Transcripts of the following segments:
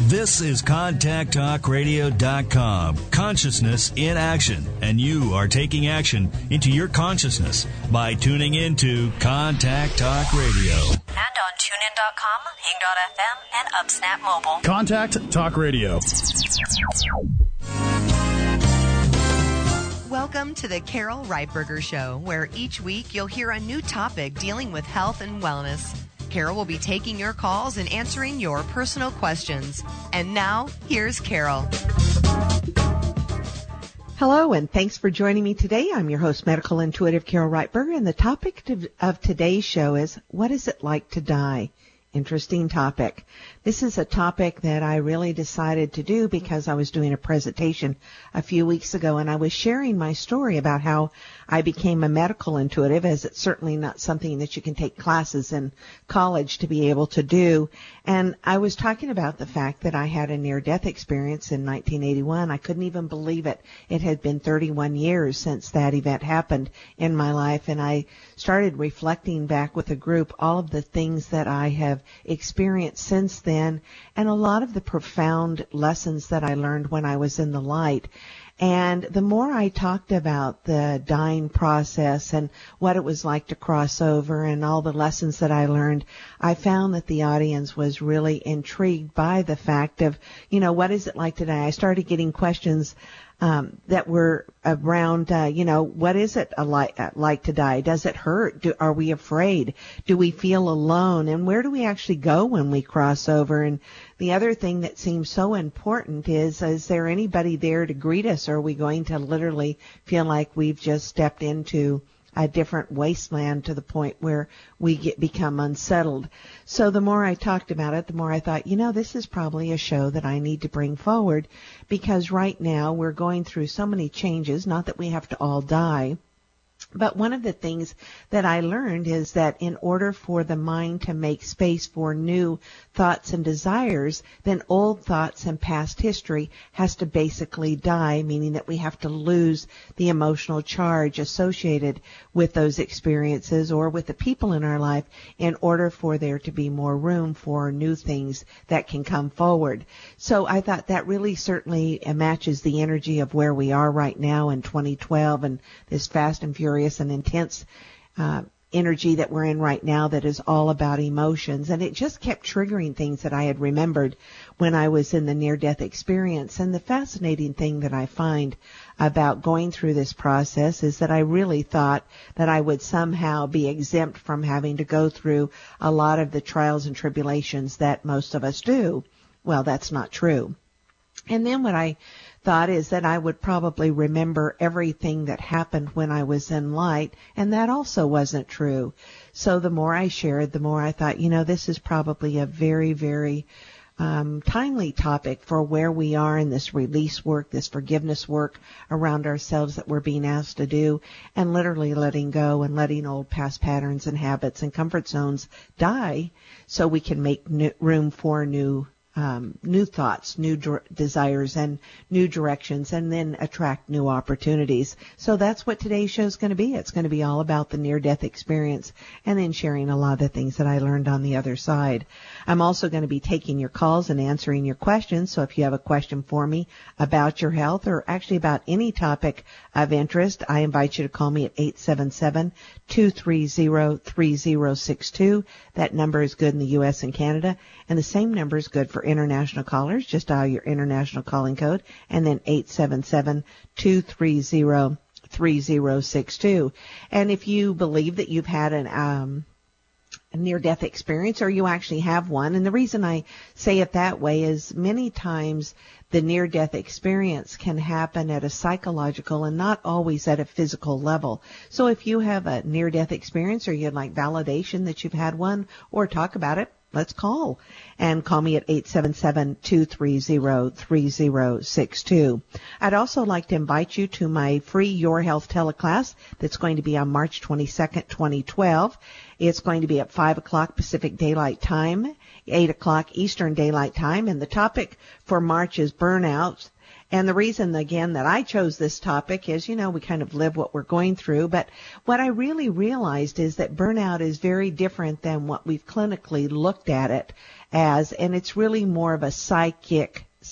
This is ContactTalkRadio.com. Consciousness in action. And you are taking action into your consciousness by tuning into Contact Talk Radio. And on TuneIn.com, Hing.fm, and UpSnap Mobile. Contact Talk Radio. Welcome to the Carol Reitberger Show, where each week you'll hear a new topic dealing with health and wellness. Carol will be taking your calls and answering your personal questions. And now, here's Carol. Hello, and thanks for joining me today. I'm your host, Medical Intuitive Carol Reitberger, and the topic of today's show is, what is it like to die? Interesting topic. This is a topic that I really decided to do because I was doing a presentation a few weeks ago, and I was sharing my story about how I became a medical intuitive, as it's certainly not something that you can take classes in college to be able to do. And I was talking about the fact that I had a near-death experience in 1981. I couldn't even believe it. It had been 31 years since that event happened in my life, and I started reflecting back with a group all of the things that I have experienced since then, and a lot of the profound lessons that I learned when I was in the light. And the more I talked about the dying process and what it was like to cross over and all the lessons that I learned, I found that the audience was really intrigued by the fact of, what is it like to die? I started getting questions that were around, what is it like to die? Does it hurt? Are we afraid? Do we feel alone? And where do we actually go when we cross over? And the other thing that seems so important is there anybody there to greet us? Or are we going to literally feel like we've just stepped into a different wasteland to the point where we become unsettled? So the more I talked about it, the more I thought, this is probably a show that I need to bring forward, because right now we're going through so many changes, not that we have to all die. But one of the things that I learned is that in order for the mind to make space for new thoughts and desires, then old thoughts and past history has to basically die, meaning that we have to lose the emotional charge associated with those experiences or with the people in our life in order for there to be more room for new things that can come forward. So I thought that really certainly matches the energy of where we are right now in 2012 and this fast and furious and intense energy that we're in right now that is all about emotions. And it just kept triggering things that I had remembered when I was in the near-death experience. And the fascinating thing that I find about going through this process is that I really thought that I would somehow be exempt from having to go through a lot of the trials and tribulations that most of us do. Well, that's not true. And then what I thought is that I would probably remember everything that happened when I was in light, and that also wasn't true. So the more I shared, the more I thought, this is probably a very, very timely topic for where we are in this release work, this forgiveness work around ourselves that we're being asked to do, and literally letting go and letting old past patterns and habits and comfort zones die so we can make room for new thoughts, new desires, and new directions, and then attract new opportunities. So that's what today's show is going to be. It's going to be all about the near-death experience and then sharing a lot of the things that I learned on the other side. I'm also going to be taking your calls and answering your questions. So if you have a question for me about your health or actually about any topic of interest, I invite you to call me at 877-230-3062. That number is good in the U.S. and Canada, and the same number is good for international callers. Just dial your international calling code and then 877-230-3062. And if you believe that you've had a near-death experience, or you actually have one, and the reason I say it that way is many times the near-death experience can happen at a psychological and not always at a physical level. So if you have a near-death experience or you'd like validation that you've had one or talk about it, let's call. And call me at 877-230-3062. I'd also like to invite you to my free Your Health teleclass that's going to be on March 22nd, 2012. It's going to be at 5 o'clock Pacific Daylight Time, 8 o'clock Eastern Daylight Time, and the topic for March is burnout. And the reason, again, that I chose this topic is, we kind of live what we're going through. But what I really realized is that burnout is very different than what we've clinically looked at it as, and it's really more of a psyche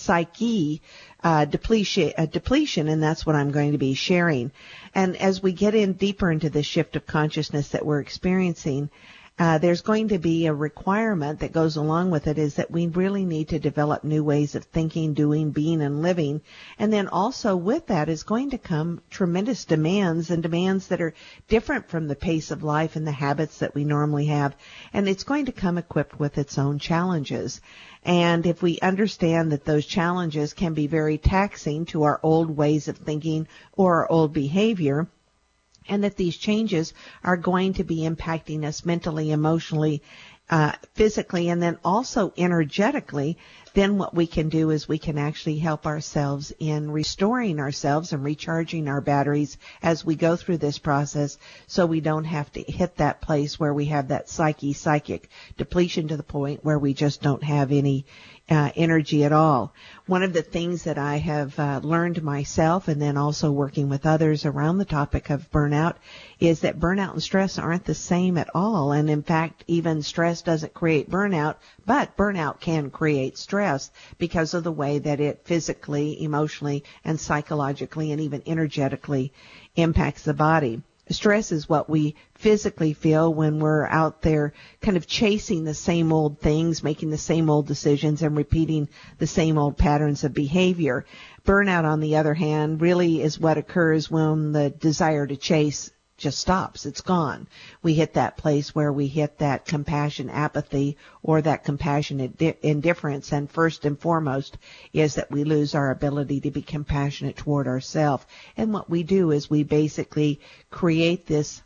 depletion, and that's what I'm going to be sharing. And as we get in deeper into this shift of consciousness that we're experiencing, there's going to be a requirement that goes along with it, is that we really need to develop new ways of thinking, doing, being, and living. And then also with that is going to come tremendous demands, and demands that are different from the pace of life and the habits that we normally have. And it's going to come equipped with its own challenges. And if we understand that those challenges can be very taxing to our old ways of thinking or our old behavior, and that these changes are going to be impacting us mentally, emotionally, physically, and then also energetically, then what we can do is we can actually help ourselves in restoring ourselves and recharging our batteries as we go through this process, so we don't have to hit that place where we have that psychic depletion to the point where we just don't have any energy at all. One of the things that I have learned myself, and then also working with others around the topic of burnout, is that burnout and stress aren't the same at all. And in fact, even stress doesn't create burnout, but burnout can create stress because of the way that it physically, emotionally, and psychologically, and even energetically impacts the body. Stress is what we physically feel when we're out there kind of chasing the same old things, making the same old decisions, and repeating the same old patterns of behavior. Burnout, on the other hand, really is what occurs when the desire to chase just stops. It's gone. We hit that place where we hit that compassion apathy, or that compassionate indifference. And first and foremost is that we lose our ability to be compassionate toward ourselves. And what we do is we basically create this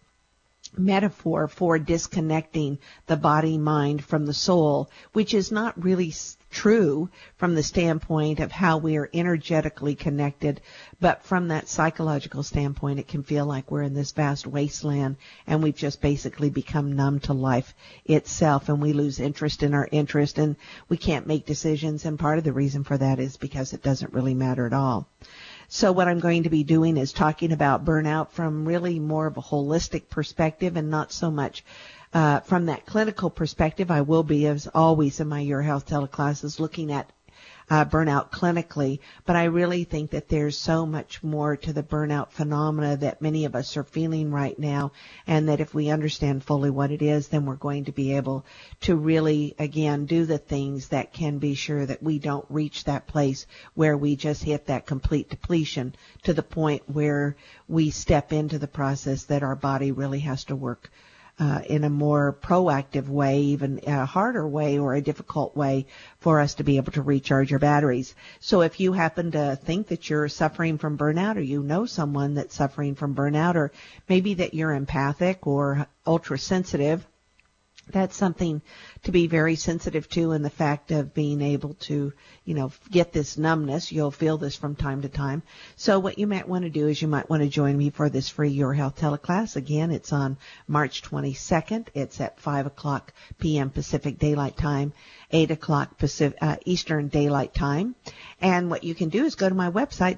metaphor for disconnecting the body, mind from the soul, which is not really true from the standpoint of how we are energetically connected, but from that psychological standpoint, it can feel like we're in this vast wasteland and we've just basically become numb to life itself, and we lose interest in our interest, and we can't make decisions, and part of the reason for that is because it doesn't really matter at all. So what I'm going to be doing is talking about burnout from really more of a holistic perspective, and not so much from that clinical perspective. I will be, as always in my Your Health teleclasses, looking at burnout clinically, but I really think that there's so much more to the burnout phenomena that many of us are feeling right now, and that if we understand fully what it is, then we're going to be able to really, again, do the things that can be sure that we don't reach that place where we just hit that complete depletion to the point where we step into the process that our body really has to work in a more proactive way, even a harder way or a difficult way for us to be able to recharge our batteries. So if you happen to think that you're suffering from burnout, or you know someone that's suffering from burnout, or maybe that you're empathic or ultra sensitive, that's something to be very sensitive to, in the fact of being able to, get this numbness. You'll feel this from time to time. So what you might want to do is you might want to join me for this free Your Health teleclass. Again, it's on March 22nd. It's at 5 o'clock p.m. Pacific Daylight Time, 8 o'clock Eastern Daylight Time. And what you can do is go to my website,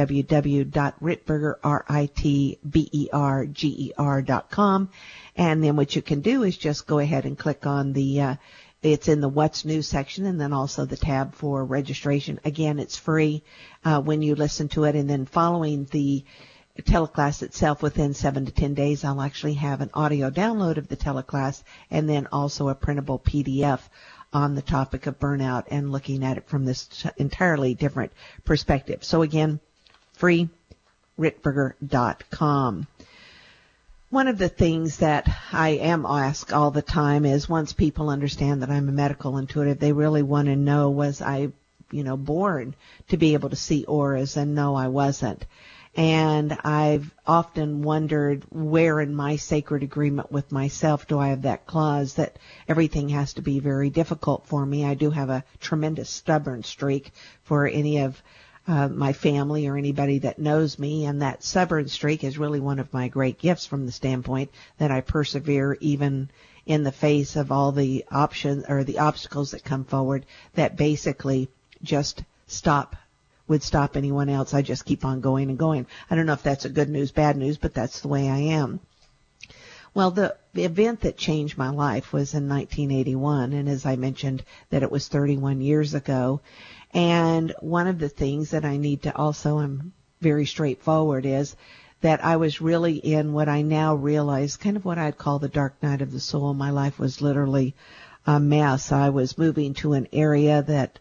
www.ritberger.com. And then what you can do is just go ahead and click on the, it's in the What's New section, and then also the tab for registration. Again, it's free when you listen to it. And then following the teleclass itself, within 7 to 10 days, I'll actually have an audio download of the teleclass, and then also a printable PDF on the topic of burnout, and looking at it from this entirely different perspective. So again, free, ritberger.com. One of the things that I am asked all the time is, once people understand that I'm a medical intuitive, they really want to know, was I, born to be able to see auras? And no, I wasn't. And I've often wondered, where in my sacred agreement with myself do I have that clause that everything has to be very difficult for me? I do have a tremendous stubborn streak, for any of my family or anybody that knows me, and that stubborn streak is really one of my great gifts, from the standpoint that I persevere even in the face of all the options or the obstacles that come forward that basically just would stop anyone else. I just keep on going and going. I don't know if that's a good news, bad news, but that's the way I am. Well, the event that changed my life was in 1981, and as I mentioned, that it was 31 years ago. And one of the things that I need to also, I'm very straightforward, is that I was really in what I now realize, kind of what I'd call the dark night of the soul. My life was literally a mess. I was moving to an area that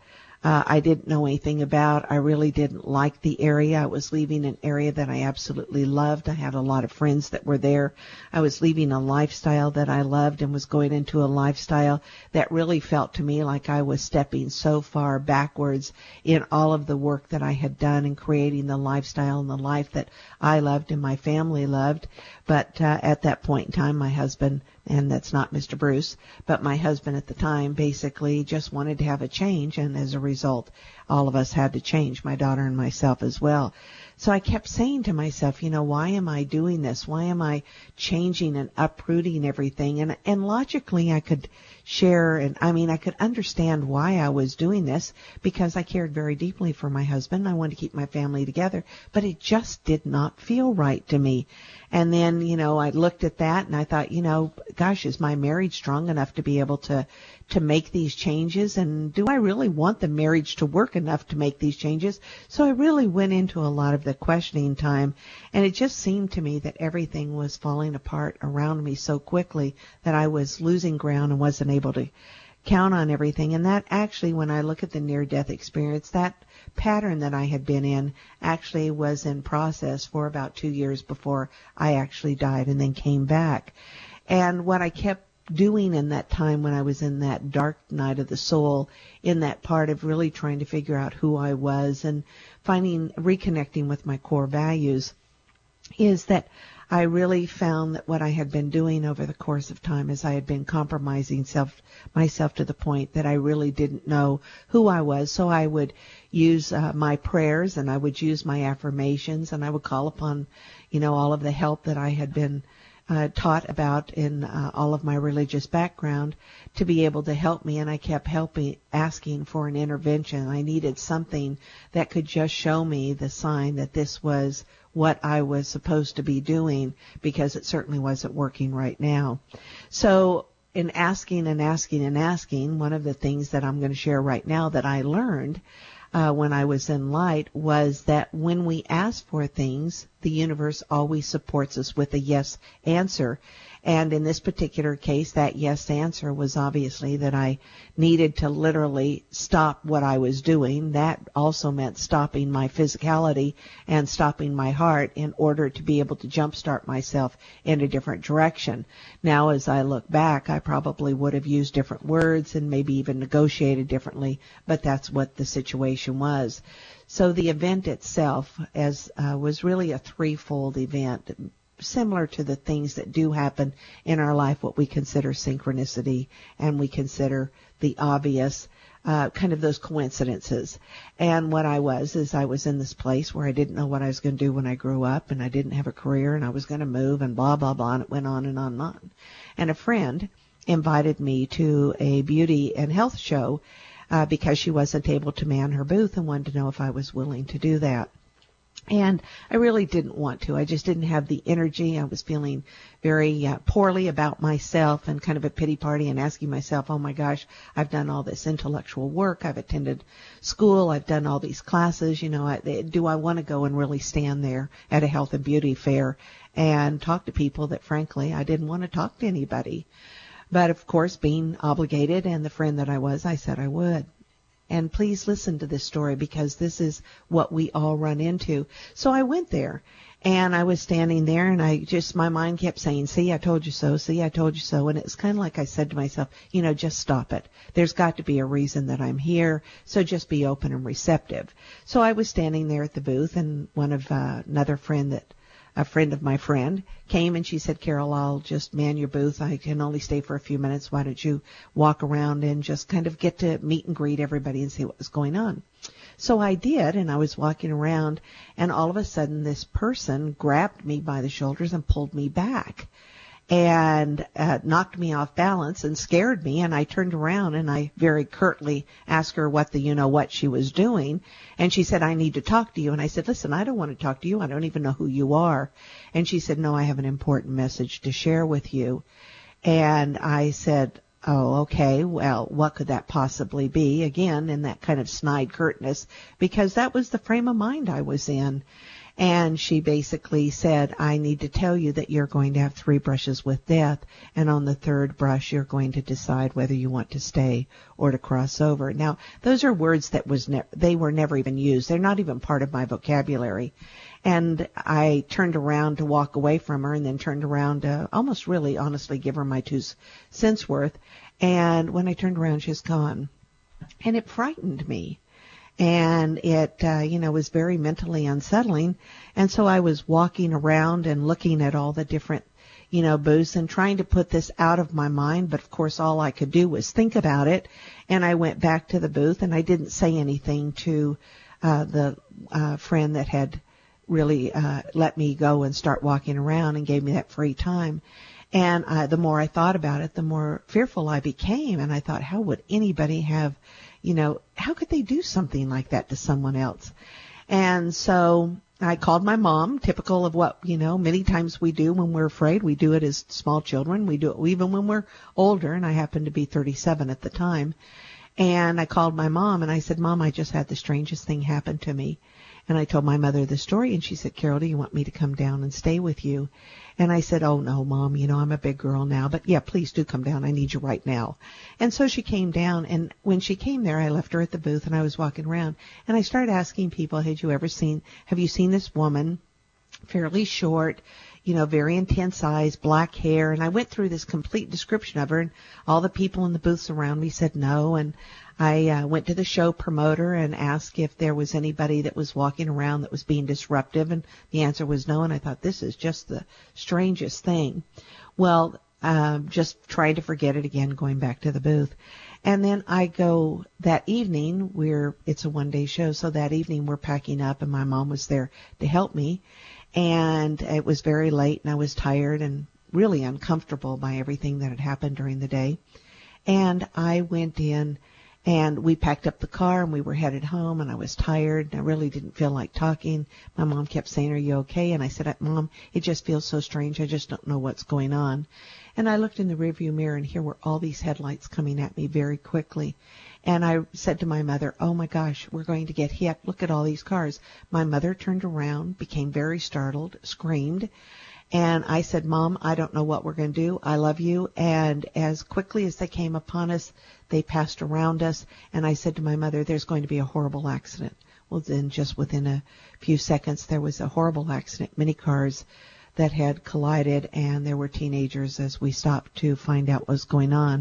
I didn't know anything about. I really didn't like the area. I was leaving an area that I absolutely loved. I had a lot of friends that were there. I was leaving a lifestyle that I loved and was going into a lifestyle that really felt to me like I was stepping so far backwards in all of the work that I had done in creating the lifestyle and the life that I loved and my family loved. But at that point in time, my husband, and that's not Mr. Bruce, but my husband at the time basically just wanted to have a change, and as a result, all of us had to change, my daughter and myself as well. So I kept saying to myself, why am I doing this? Why am I changing and uprooting everything? And logically I could share, I could understand why I was doing this, because I cared very deeply for my husband. I wanted to keep my family together, but it just did not feel right to me. And then, I looked at that and I thought, gosh, is my marriage strong enough to be able to make these changes? And do I really want the marriage to work enough to make these changes? So I really went into a lot of the questioning time, and it just seemed to me that everything was falling apart around me so quickly that I was losing ground and wasn't able to count on everything. And that actually, when I look at the near-death experience, that pattern that I had been in actually was in process for about 2 years before I actually died and then came back. And what I kept doing in that time when I was in that dark night of the soul, in that part of really trying to figure out who I was and reconnecting with my core values, is that I really found that what I had been doing over the course of time is I had been compromising myself to the point that I really didn't know who I was. So I would use my prayers, and I would use my affirmations, and I would call upon, all of the help that I had been taught about in all of my religious background to be able to help me. And I kept asking for an intervention. I needed something that could just show me the sign that this was what I was supposed to be doing, because it certainly wasn't working right now. So in asking and asking and asking, one of the things that I'm going to share right now that I learned when I was in light was that when we ask for things, the universe always supports us with a yes answer. And in this particular case, that yes answer was obviously that I needed to literally stop what I was doing. That also meant stopping my physicality and stopping my heart in order to be able to jumpstart myself in a different direction. Now, as I look back, I probably would have used different words and maybe even negotiated differently, but that's what the situation was. So the event itself was really a threefold event, similar to the things that do happen in our life, what we consider synchronicity, and we consider the obvious, kind of those coincidences. And what I was in this place where I didn't know what I was going to do when I grew up, and I didn't have a career, and I was going to move, and blah, blah, blah, and it went on and on and on. And a friend invited me to a beauty and health show because she wasn't able to man her booth and wanted to know if I was willing to do that. And I really didn't want to. I just didn't have the energy. I was feeling very poorly about myself and kind of a pity party and asking myself, oh my gosh, I've done all this intellectual work. I've attended school. I've done all these classes. Do I want to go and really stand there at a health and beauty fair and talk to people that, frankly, I didn't want to talk to anybody. But, of course, being obligated and the friend that I was, I said I would. And please listen to this story, because this is what we all run into. So I went there, and I was standing there, and my mind kept saying, see, I told you so, see, I told you so. And it's kind of like I said to myself, just stop it. There's got to be a reason that I'm here, so just be open and receptive. So I was standing there at the booth, and a friend of my friend came, and she said, Carol, I'll just man your booth. I can only stay for a few minutes. Why don't you walk around and just kind of get to meet and greet everybody and see what was going on? So I did, and I was walking around, and all of a sudden this person grabbed me by the shoulders and pulled me back. and knocked me off balance and scared me. And I turned around and I very curtly asked her what what she was doing. And she said, I need to talk to you. And I said, listen, I don't want to talk to you. I don't even know who you are. And she said, no, I have an important message to share with you. And I said, oh, okay, well, what could that possibly be? Again, in that kind of snide curtness, because that was the frame of mind I was in. And she basically said, I need to tell you that you're going to have 3 brushes with death, and on the 3rd brush, you're going to decide whether you want to stay or to cross over. Now, those are words that they were never even used. They're not even part of my vocabulary. And I turned around to walk away from her, and then turned around to almost really honestly give her my 2 cents worth. And when I turned around, she was gone. And it frightened me. And it, was very mentally unsettling. And so I was walking around and looking at all the different, booths and trying to put this out of my mind. But of course, all I could do was think about it. And I went back to the booth and I didn't say anything to, the, friend that had really, let me go and start walking around and gave me that free time. And, the more I thought about it, the more fearful I became. And I thought, how would anybody have, how could they do something like that to someone else? And so I called my mom, typical of what, many times we do when we're afraid. We do it as small children. We do it even when we're older, and I happened to be 37 at the time. And I called my mom, and I said, Mom, I just had the strangest thing happen to me. And I told my mother the story, and she said, Carol, do you want me to come down and stay with you? And I said, oh, no, Mom, I'm a big girl now, but yeah, please do come down. I need you right now. And so she came down, and when she came there, I left her at the booth, and I was walking around, and I started asking people, have you seen this woman, fairly short, very intense eyes, black hair? And I went through this complete description of her, and all the people in the booths around me said no. And I went to the show promoter and asked if there was anybody that was walking around that was being disruptive, and the answer was no. And I thought, this is just the strangest thing. Well, just trying to forget it again, going back to the booth. And then I go that evening, it's a one-day show, so that evening we're packing up, and my mom was there to help me. And it was very late, and I was tired and really uncomfortable by everything that had happened during the day. And I went in, and we packed up the car, and we were headed home, and I was tired, and I really didn't feel like talking. My mom kept saying, are you okay? And I said, Mom, it just feels so strange. I just don't know what's going on. And I looked in the rearview mirror, and here were all these headlights coming at me very quickly. And I said to my mother, oh, my gosh, we're going to get hit. Look at all these cars. My mother turned around, became very startled, screamed. And I said, Mom, I don't know what we're going to do. I love you. And as quickly as they came upon us, they passed around us. And I said to my mother, there's going to be a horrible accident. Well, then just within a few seconds, there was a horrible accident. Many cars that had collided, and there were teenagers. As we stopped to find out what was going on,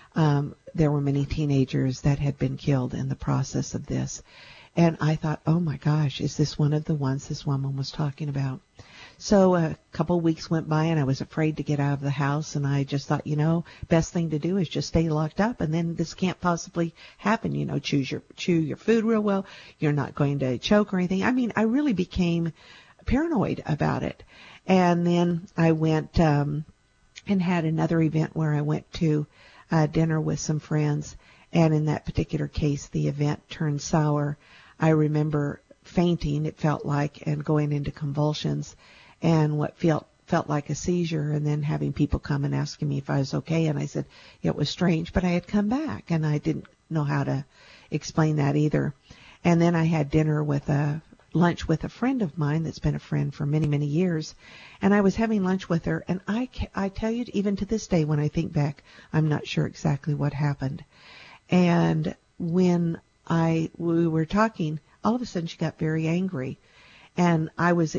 there were many teenagers that had been killed in the process of this. And I thought, oh my gosh, is this one of the ones this woman was talking about? So a couple of weeks went by, and I was afraid to get out of the house, and I just thought, best thing to do is just stay locked up, and then this can't possibly happen. Chew your food real well. You're not going to choke or anything. I mean, I really became paranoid about it. And then I went and had another event where I went to dinner with some friends, and in that particular case, the event turned sour. I remember fainting, it felt like, and going into convulsions, and what felt like a seizure, and then having people come and asking me if I was okay, and I said it was strange, but I had come back, and I didn't know how to explain that either. And then I had lunch with a friend of mine that's been a friend for many, many years, and I was having lunch with her, and I tell you, even to this day, when I think back, I'm not sure exactly what happened. And when we were talking, all of a sudden she got very angry, and I was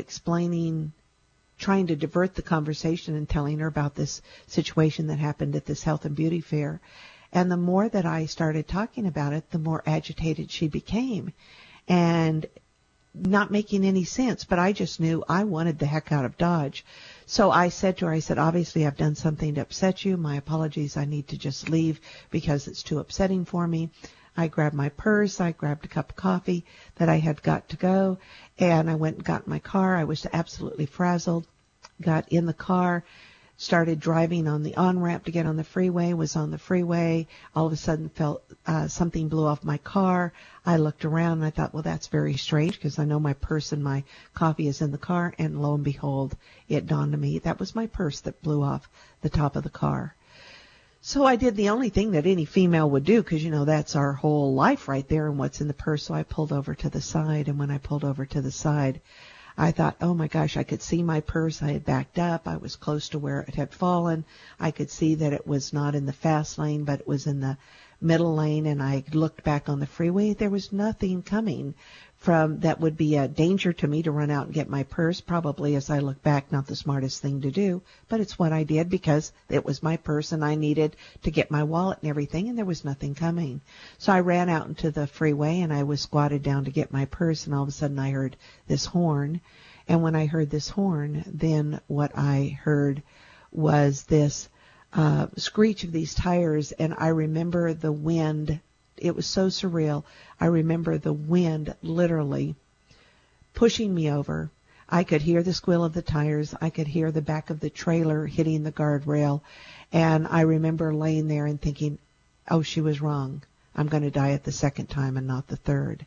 trying to divert the conversation and telling her about this situation that happened at this health and beauty fair. And the more that I started talking about it, the more agitated she became, and not making any sense, but I just knew I wanted the heck out of Dodge. So I said to her, obviously I've done something to upset you. My apologies. I need to just leave because it's too upsetting for me. I grabbed my purse. I grabbed a cup of coffee that I had got to go, and I went and got in my car. I was absolutely frazzled. Got in the car, started driving on the on-ramp to get on the freeway, was on the freeway. All of a sudden felt something blew off my car. I looked around and I thought, well, that's very strange because I know my purse and my coffee is in the car. And lo and behold, it dawned on me that was my purse that blew off the top of the car. So I did the only thing that any female would do because, that's our whole life right there and what's in the purse. So I pulled over to the side. And when I pulled over to the side, I thought, oh my gosh, I could see my purse. I had backed up. I was close to where it had fallen. I could see that it was not in the fast lane, but it was in the middle lane. And I looked back on the freeway. There was nothing coming from that would be a danger to me to run out and get my purse. Probably, as I look back, not the smartest thing to do, but it's what I did because it was my purse and I needed to get my wallet and everything, and there was nothing coming. So I ran out into the freeway and I was squatted down to get my purse, and all of a sudden I heard this horn. And when I heard this horn, then what I heard was this screech of these tires, and I remember the wind. It was so surreal. I remember the wind literally pushing me over. I could hear the squeal of the tires. I could hear the back of the trailer hitting the guardrail. And I remember laying there and thinking, oh, she was wrong. I'm going to die at the second time and not the third.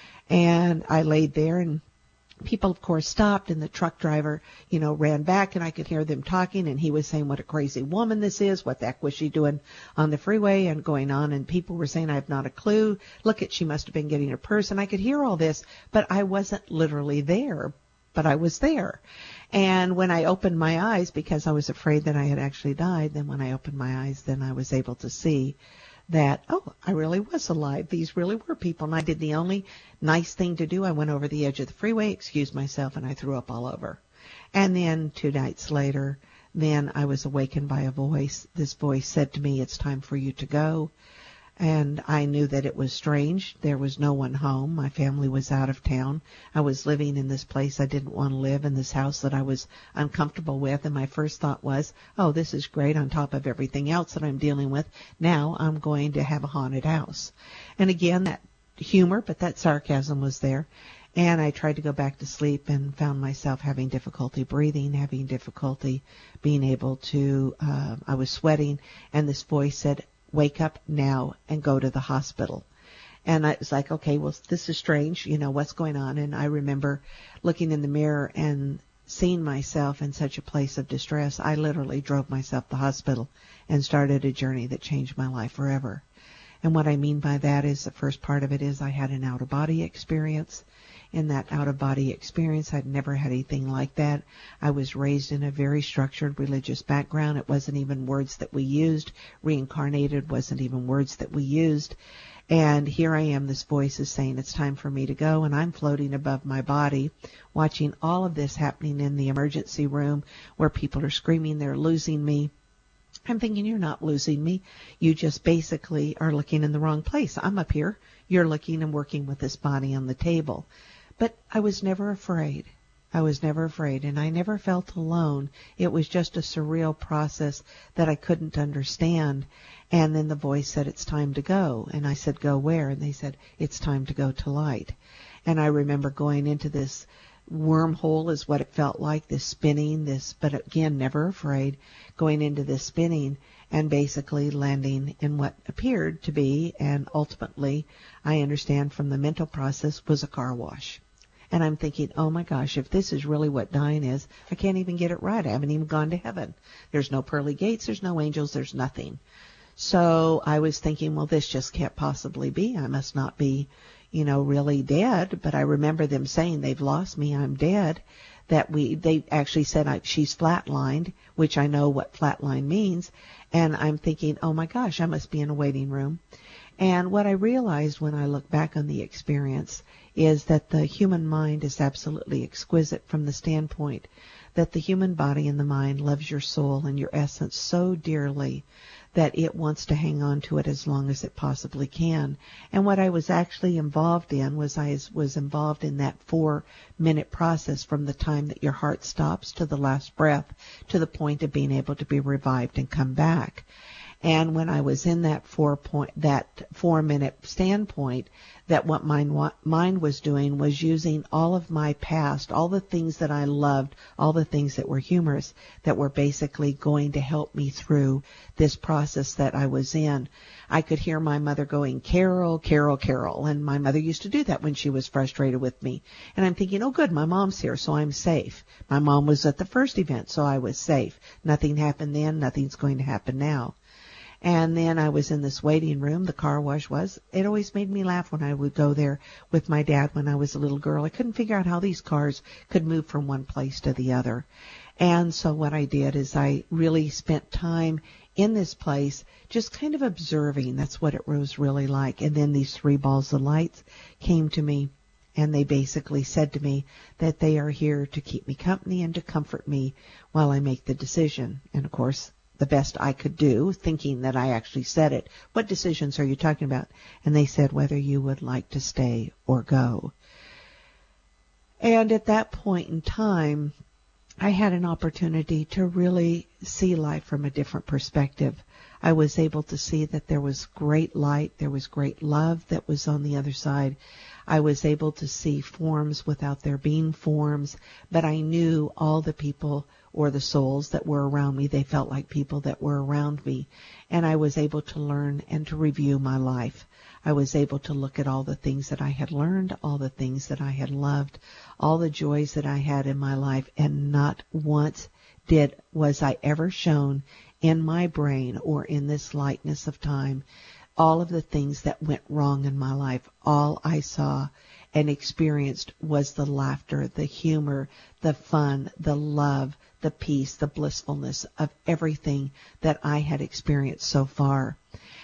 And I laid there, and people, of course, stopped, and the truck driver, ran back, and I could hear them talking, and he was saying what a crazy woman this is. What the heck was she doing on the freeway and going on? And people were saying, I have not a clue. Look, she must have been getting her purse. And I could hear all this, but I wasn't literally there, but I was there. And when I opened my eyes, because I was afraid that I had actually died, then when I opened my eyes, then I was able to see that, oh, I really was alive. These really were people. And I did the only nice thing to do. I went over the edge of the freeway, excused myself, and I threw up all over. And then 2 nights later, then I was awakened by a voice. This voice said to me, it's time for you to go. And I knew that it was strange. There was no one home. My family was out of town. I was living in this place I didn't want to live, in this house that I was uncomfortable with. And my first thought was, oh, this is great on top of everything else that I'm dealing with. Now I'm going to have a haunted house. And again, that humor, but that sarcasm was there. And I tried to go back to sleep and found myself having difficulty breathing, having difficulty being able to, I was sweating. And this voice said, wake up now and go to the hospital. And I was like, okay, well, this is strange. What's going on? And I remember looking in the mirror and seeing myself in such a place of distress. I literally drove myself to the hospital and started a journey that changed my life forever. And what I mean by that is the first part of it is I had an out-of-body experience. In that out-of-body experience, I'd never had anything like that. I was raised in a very structured religious background. It wasn't even words that we used. Reincarnated wasn't even words that we used. And here I am, this voice is saying it's time for me to go, and I'm floating above my body, watching all of this happening in the emergency room where people are screaming they're losing me. I'm thinking, you're not losing me. You just basically are looking in the wrong place. I'm up here. You're looking and working with this body on the table. But I was never afraid. I was never afraid, and I never felt alone. It was just a surreal process that I couldn't understand. And then the voice said, it's time to go. And I said, go where? And they said, it's time to go to light. And I remember going into this wormhole is what it felt like, this spinning, but again, never afraid, going into this spinning and basically landing in what appeared to be, and ultimately, I understand from the mental process, was a car wash. And I'm thinking, oh my gosh, if this is really what dying is, I can't even get it right. I haven't even gone to heaven. There's no pearly gates, there's no angels, there's nothing. So I was thinking, well, this just can't possibly be. I must not be, really dead. But I remember them saying they've lost me, I'm dead. They actually said she's flatlined, which I know what flatline means. And I'm thinking, oh my gosh, I must be in a waiting room. And what I realized when I look back on the experience is that the human mind is absolutely exquisite from the standpoint that the human body and the mind loves your soul and your essence so dearly that it wants to hang on to it as long as it possibly can. And what I was actually involved in was I was involved in that 4-minute process from the time that your heart stops to the last breath to the point of being able to be revived and come back. And when I was in that 4-minute standpoint, that what my mind was doing was using all of my past, all the things that I loved, all the things that were humorous, that were basically going to help me through this process that I was in. I could hear my mother going, Carol, Carol, Carol. And my mother used to do that when she was frustrated with me. And I'm thinking, oh, good, my mom's here, so I'm safe. My mom was at the first event, so I was safe. Nothing happened then. Nothing's going to happen now. And then I was in this waiting room, the car wash was. It always made me laugh when I would go there with my dad when I was a little girl. I couldn't figure out how these cars could move from one place to the other. And so what I did is I really spent time in this place just kind of observing. That's what it was really like. And then these 3 balls of lights came to me, and they basically said to me that they are here to keep me company and to comfort me while I make the decision. And, of course, the best I could do, thinking that I actually said it, what decisions are you talking about? And they said whether you would like to stay or go. And at that point in time, I had an opportunity to really see life from a different perspective. I was able to see that there was great light, there was great love that was on the other side. I was able to see forms without there being forms, but I knew all the people or the souls that were around me. They felt like people that were around me, and I was able to learn and to review my life. I was able to look at all the things that I had learned, all the things that I had loved, all the joys that I had in my life, and not once was I ever shown in my brain or in this lightness of time all of the things that went wrong in my life. All I saw and experienced was the laughter, the humor, the fun, the love, the peace, the blissfulness of everything that I had experienced so far.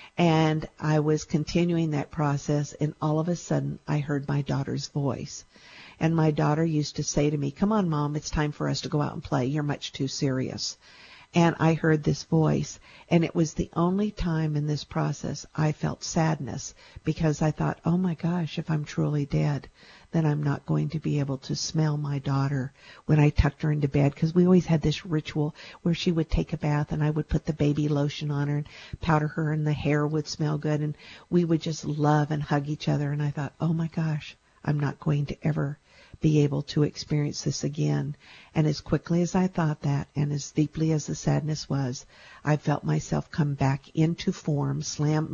And I was continuing that process, and all of a sudden I heard my daughter's voice. And my daughter used to say to me, come on, Mom, it's time for us to go out and play. You're much too serious. And I heard this voice, and it was the only time in this process I felt sadness, because I thought, oh my gosh, if I'm truly dead, then I'm not going to be able to smell my daughter when I tucked her into bed, because we always had this ritual where she would take a bath and I would put the baby lotion on her and powder her, and the hair would smell good, and we would just love and hug each other. And I thought, oh my gosh, I'm not going to ever be able to experience this again. And as quickly as I thought that, and as deeply as the sadness was, I felt myself come back into form, slam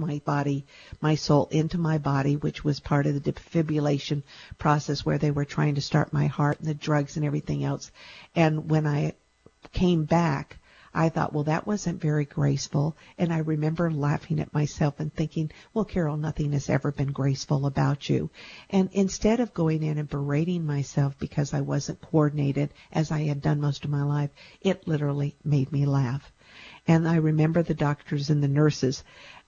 my soul into my body, which was part of the defibrillation process where they were trying to start my heart and the drugs and everything else. And when I came back, I thought, well, that wasn't very graceful. And I remember laughing at myself and thinking, well, Carol, nothing has ever been graceful about you. And instead of going in and berating myself because I wasn't coordinated as I had done most of my life, it literally made me laugh. And I remember the doctors and the nurses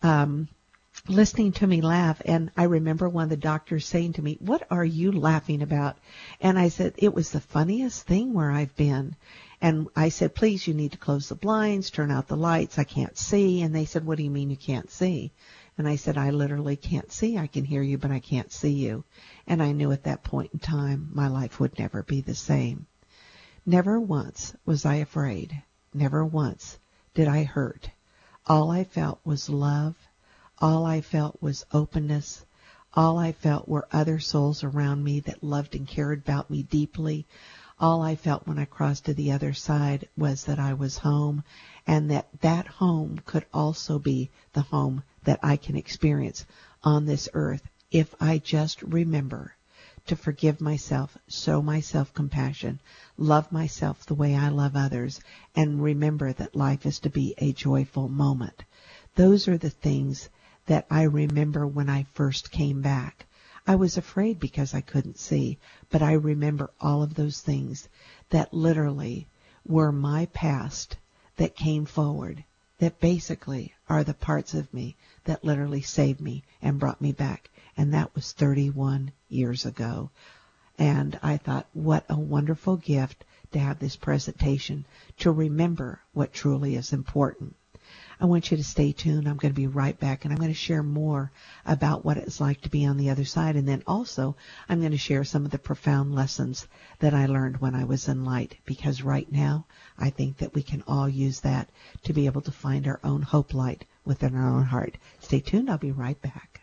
listening to me laugh. And I remember one of the doctors saying to me, what are you laughing about? And I said, it was the funniest thing where I've been. And I said, please, you need to close the blinds, turn out the lights. I can't see. And they said, what do you mean you can't see? And I said, I literally can't see. I can hear you, but I can't see you. And I knew at that point in time my life would never be the same. Never once was I afraid. Never once did I hurt. All I felt was love. All I felt was openness. All I felt were other souls around me that loved and cared about me deeply. All I felt when I crossed to the other side was that I was home, and that home could also be the home that I can experience on this earth if I just remember to forgive myself, show myself compassion, love myself the way I love others, and remember that life is to be a joyful moment. Those are the things that I remember when I first came back. I was afraid because I couldn't see, but I remember all of those things that literally were my past that came forward, that basically are the parts of me that literally saved me and brought me back. And that was 31 years ago. And I thought, what a wonderful gift to have this presentation to remember what truly is important. I want you to stay tuned. I'm going to be right back, and I'm going to share more about what it's like to be on the other side. And then also, I'm going to share some of the profound lessons that I learned when I was in light, because right now, I think that we can all use that to be able to find our own hope light within our own heart. Stay tuned. I'll be right back.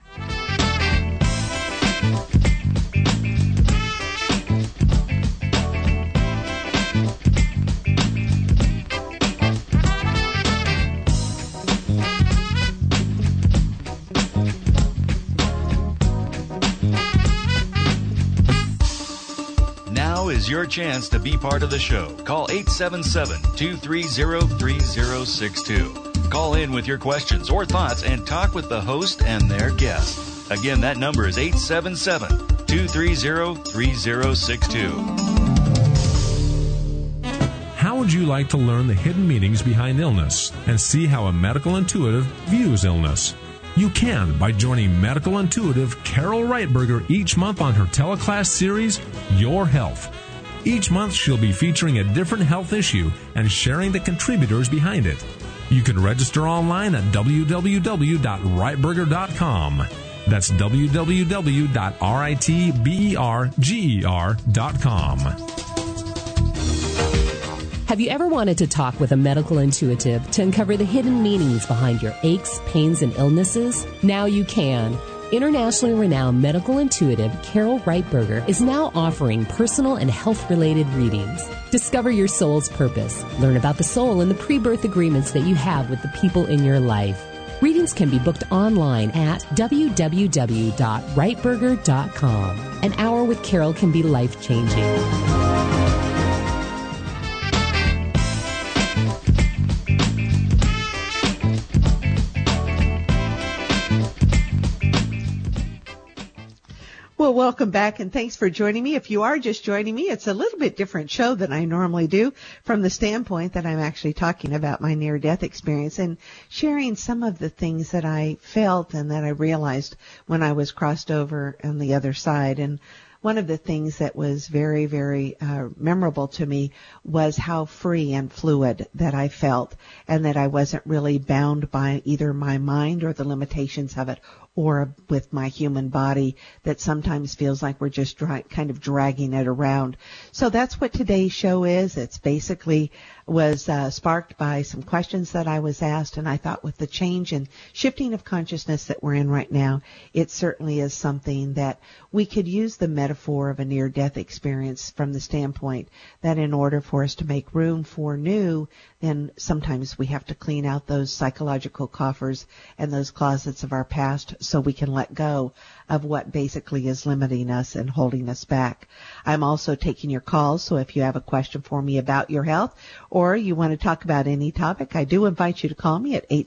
Now is your chance to be part of the show. Call 877-230-3062. Call in with your questions or thoughts and talk with the host and their guest. Again, that number is 877-230-3062. How would you like to learn the hidden meanings behind illness and see how a medical intuitive views illness? You can by joining medical intuitive Carol Reitberger each month on her teleclass series, Your Health. Each month she'll be featuring a different health issue and sharing the contributors behind it. You can register online at www.reitberger.com. That's www.ritberger.com. Have you ever wanted to talk with a medical intuitive to uncover the hidden meanings behind your aches, pains, and illnesses? Now you can. Internationally renowned medical intuitive Carol Reitberger is now offering personal and health-related readings. Discover your soul's purpose. Learn about the soul and the pre-birth agreements that you have with the people in your life. Readings can be booked online at www.reitberger.com. An hour with Carol can be life-changing. Well, welcome back, and thanks for joining me. If you are just joining me, it's a little bit different show than I normally do from the standpoint that I'm actually talking about my near-death experience and sharing some of the things that I felt and that I realized when I was crossed over on the other side. And one of the things that was very, very memorable to me was how free and fluid that I felt, and that I wasn't really bound by either my mind or the limitations of it, or with my human body that sometimes feels like we're just kind of dragging it around. So that's what today's show is. It's basically was sparked by some questions that I was asked, and I thought with the change and shifting of consciousness that we're in right now, it certainly is something that we could use the metaphor of a near-death experience from the standpoint that in order for us to make room for new, then sometimes we have to clean out those psychological coffers and those closets of our past so we can let go of what basically is limiting us and holding us back. I'm also taking your calls, so if you have a question for me about your health or you want to talk about any topic, I do invite you to call me at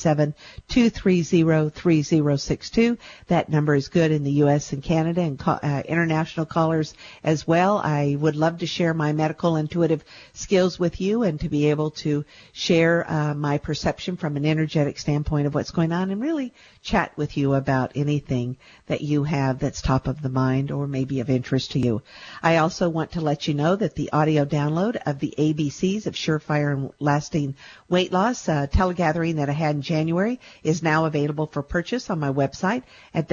877-230-3062. That number is good in the U.S. and Canada, and international callers as well. I would love to share my medical intuitive skills with you and to be able to share my perception from an energetic standpoint of what's going on and really chat with you about anything that you have that's top of the mind or maybe of interest to you. I also want to let you know that the audio download of the ABCs of Surefire and Lasting Weight Loss telegathering that I had in January is now available for purchase on my website at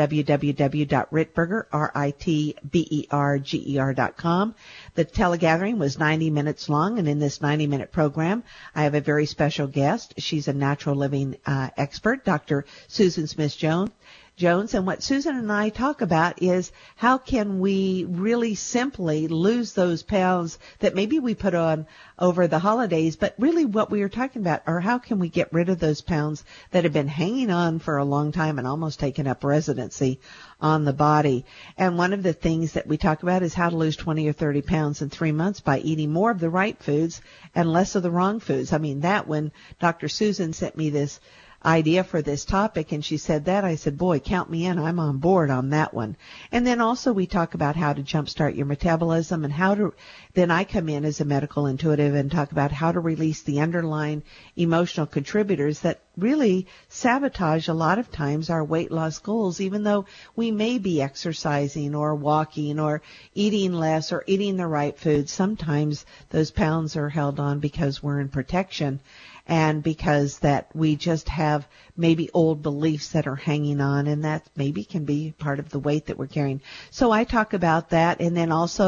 www.ritberger.com. The telegathering was 90 minutes long, and in this 90-minute program, I have a very special guest. She's a natural living expert, Dr. Susan Smith-Jones. And what Susan and I talk about is how can we really simply lose those pounds that maybe we put on over the holidays, but really what we are talking about are how can we get rid of those pounds that have been hanging on for a long time and almost taken up residency on the body. And one of the things that we talk about is how to lose 20 or 30 pounds in 3 months by eating more of the right foods and less of the wrong foods. I mean, that when Dr. Susan sent me this idea for this topic and she said that, I said, boy, count me in. I'm on board on that one. And then also we talk about how to jumpstart your metabolism and how to, then I come in as a medical intuitive and talk about how to release the underlying emotional contributors that really sabotage a lot of times our weight loss goals, even though we may be exercising or walking or eating less or eating the right food. Sometimes those pounds are held on because we're in protection, and because that we just have maybe old beliefs that are hanging on, and that maybe can be part of the weight that we're carrying. So I talk about that, and then also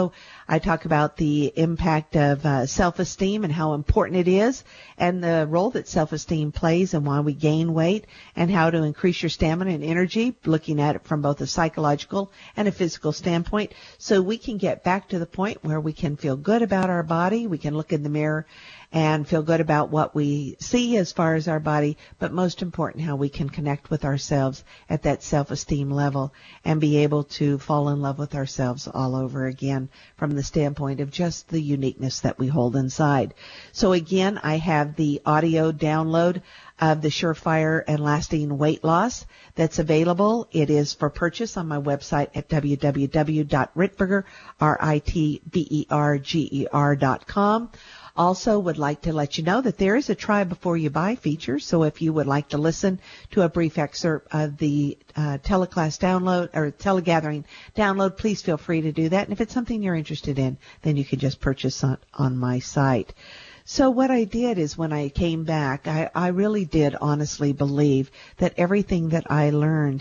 I talk about the impact of self-esteem and how important it is, and the role that self-esteem plays and why we gain weight, and how to increase your stamina and energy, looking at it from both a psychological and a physical standpoint, so we can get back to the point where we can feel good about our body, we can look in the mirror and feel good about what we see as far as our body, but most important, how we can connect with ourselves at that self-esteem level and be able to fall in love with ourselves all over again from the standpoint of just the uniqueness that we hold inside. So again, I have the audio download of the Surefire and Lasting Weight Loss that's available. It is for purchase on my website at www.ritberger.com. Also would like to let you know that there is a Try Before You Buy feature, so if you would like to listen to a brief excerpt of the teleclass download or telegathering download, please feel free to do that. And if it's something you're interested in, then you can just purchase on my site. So what I did is when I came back, I really did honestly believe that everything that I learned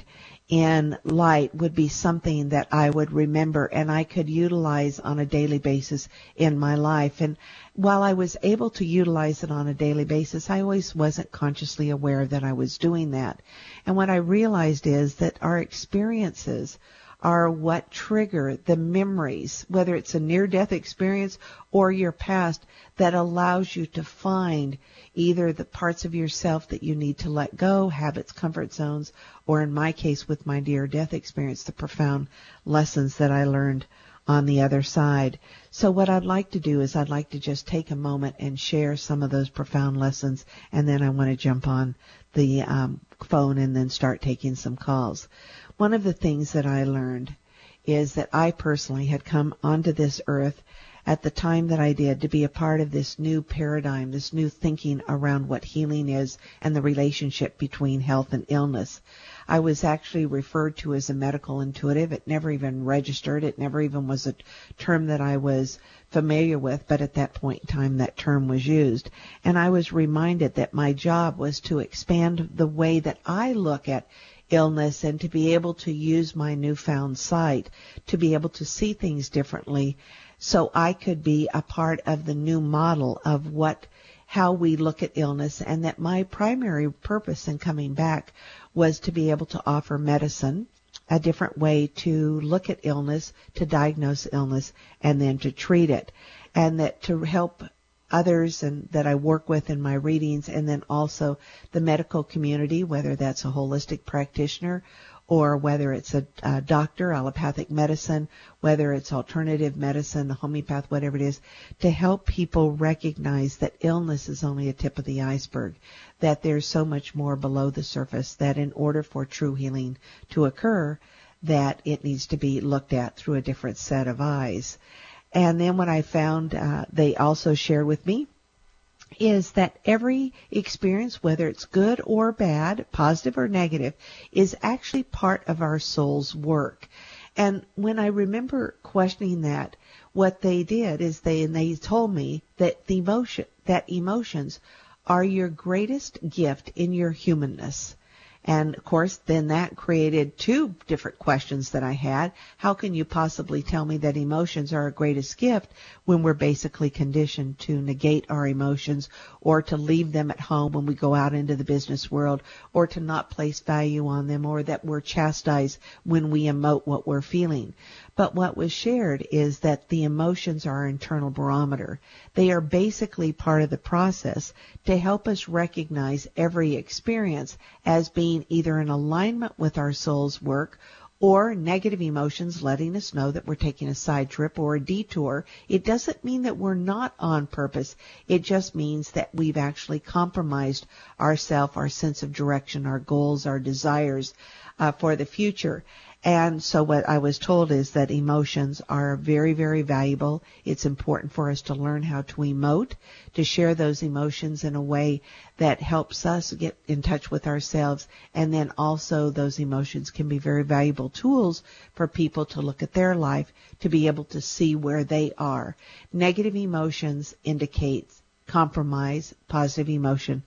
in light would be something that I would remember and I could utilize on a daily basis in my life. And while I was able to utilize it on a daily basis, I always wasn't consciously aware that I was doing that. And what I realized is that our experiences are what trigger the memories, whether it's a near-death experience or your past, that allows you to find either the parts of yourself that you need to let go, habits, comfort zones, or in my case with my near-death experience, the profound lessons that I learned on the other side. So what I'd like to do is I'd like to just take a moment and share some of those profound lessons, and then I want to jump on the phone and then start taking some calls. One of the things that I learned is that I personally had come onto this earth at the time that I did to be a part of this new paradigm, this new thinking around what healing is and the relationship between health and illness. I was actually referred to as a medical intuitive. It never even registered. It never even was a term that I was familiar with, but at that point in time that term was used. And I was reminded that my job was to expand the way that I look at illness and to be able to use my newfound sight to be able to see things differently, so I could be a part of the new model of how we look at illness, and that my primary purpose in coming back was to be able to offer medicine, a different way to look at illness, to diagnose illness, and then to treat it, and that to help others and that I work with in my readings, and then also the medical community, whether that's a holistic practitioner or whether it's a doctor, allopathic medicine, whether it's alternative medicine, homeopath, whatever it is, to help people recognize that illness is only a tip of the iceberg, that there's so much more below the surface, that in order for true healing to occur, that it needs to be looked at through a different set of eyes. And then what I found they also shared with me is that every experience, whether it's good or bad, positive or negative, is actually part of our soul's work. And when I remember questioning that, what they did is they told me that emotions are your greatest gift in your humanness. And, of course, then that created two different questions that I had. How can you possibly tell me that emotions are our greatest gift when we're basically conditioned to negate our emotions, or to leave them at home when we go out into the business world, or to not place value on them, or that we're chastised when we emote what we're feeling? But what was shared is that the emotions are our internal barometer. They are basically part of the process to help us recognize every experience as being either in alignment with our soul's work, or negative emotions letting us know that we're taking a side trip or a detour. It doesn't mean that we're not on purpose. It just means that we've actually compromised ourself, our sense of direction, our goals, our desires for the future. And so what I was told is that emotions are very, very valuable. It's important for us to learn how to emote, to share those emotions in a way that helps us get in touch with ourselves. And then also those emotions can be very valuable tools for people to look at their life, to be able to see where they are. Negative emotions indicate compromise. Positive emotion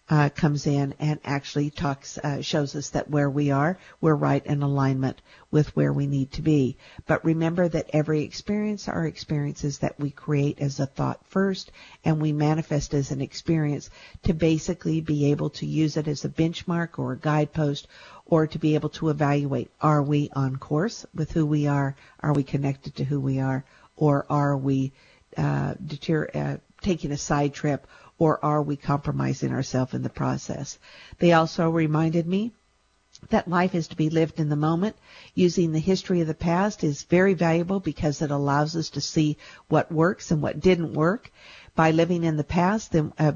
comes in and actually shows us that where we are, we're right in alignment with where we need to be. But remember that every experience are experiences that we create as a thought first, and we manifest as an experience to basically be able to use it as a benchmark or a guidepost, or to be able to evaluate, are we on course with who we are? Are we connected to who we are? Or are we taking a side trip? Or are we compromising ourselves in the process? They also reminded me that life is to be lived in the moment. Using the history of the past is very valuable because it allows us to see what works and what didn't work. By living in the past,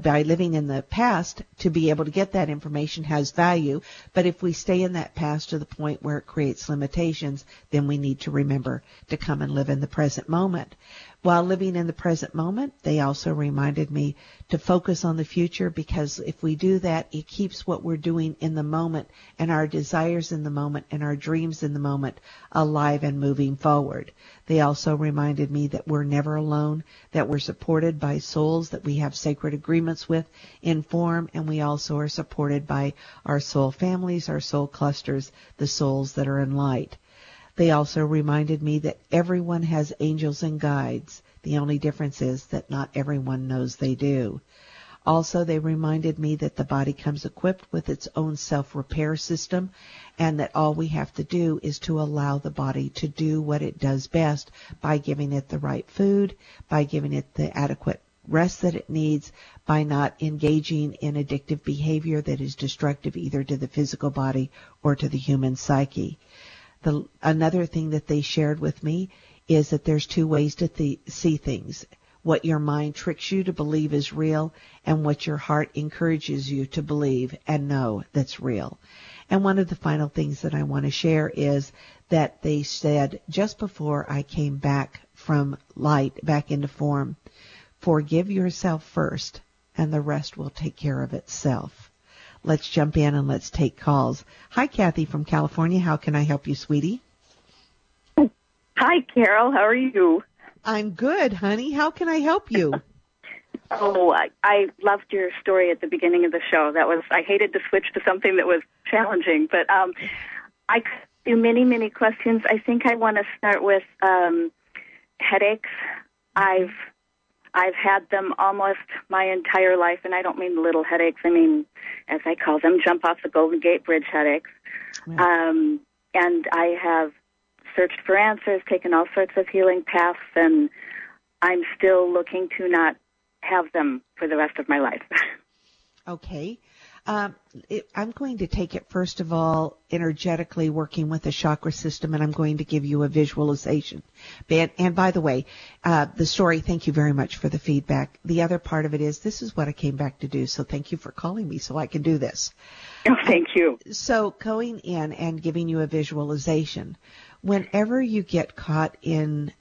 to be able to get that information has value. But if we stay in that past to the point where it creates limitations, then we need to remember to come and live in the present moment. While living in the present moment, they also reminded me to focus on the future, because if we do that, it keeps what we're doing in the moment and our desires in the moment and our dreams in the moment alive and moving forward. They also reminded me that we're never alone, that we're supported by souls that we have sacred agreements with in form, and we also are supported by our soul families, our soul clusters, the souls that are in light. They also reminded me that everyone has angels and guides. The only difference is that not everyone knows they do. Also, they reminded me that the body comes equipped with its own self-repair system, and that all we have to do is to allow the body to do what it does best by giving it the right food, by giving it the adequate rest that it needs, by not engaging in addictive behavior that is destructive either to the physical body or to the human psyche. Another thing that they shared with me is that there's two ways to see things. What your mind tricks you to believe is real, and what your heart encourages you to believe and know that's real. And one of the final things that I want to share is that they said just before I came back from light, back into form, forgive yourself first, and the rest will take care of itself. Let's jump in and let's take calls. Hi, Kathy from California. How can I help you, sweetie? Hi, Carol. How are you? I'm good, honey. How can I help you? I loved your story at the beginning of the show. I hated to switch to something that was challenging, but I could do many, many questions. I think I want to start with headaches. I've had them almost my entire life, and I don't mean little headaches. I mean, as I call them, jump off the Golden Gate Bridge headaches. Yeah. And I have searched for answers, taken all sorts of healing paths, and I'm still looking to not have them for the rest of my life. Okay. I'm going to take it, first of all, energetically working with the chakra system, and I'm going to give you a visualization. And by the way, the story, thank you very much for the feedback. The other part of it is, this is what I came back to do, so thank you for calling me so I can do this. Oh, thank you. So going in and giving you a visualization, whenever you get caught in